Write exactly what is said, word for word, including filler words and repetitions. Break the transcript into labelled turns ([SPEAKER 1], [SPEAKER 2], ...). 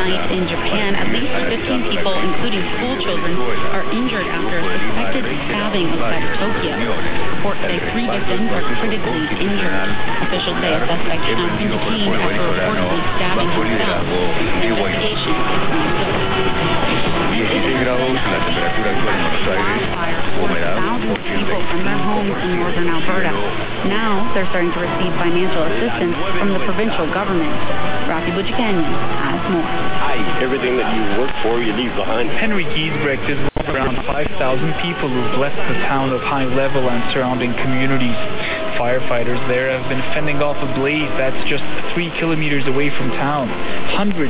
[SPEAKER 1] night in Japan, at least fifteen people, including school children, are injured after a suspected stabbing outside of Tokyo. Reports say three victims are critically injured. Officials say a suspect has been detained after reportedly stabbing himself. Investigation is
[SPEAKER 2] dieciséis grados, la temperatura actual en Buenos Aires, humedad,
[SPEAKER 1] thousands of people from their homes in northern Alberta. Now they're starting to receive financial assistance from the provincial government. Rafi Bujikanya has more.
[SPEAKER 3] Everything that you work for, you leave behind.
[SPEAKER 4] Henry Giesbrecht is one of around five thousand people who've left the town of High Level and surrounding communities. Firefighters there have been fending off a blaze that's just three kilometers away from town. Hundreds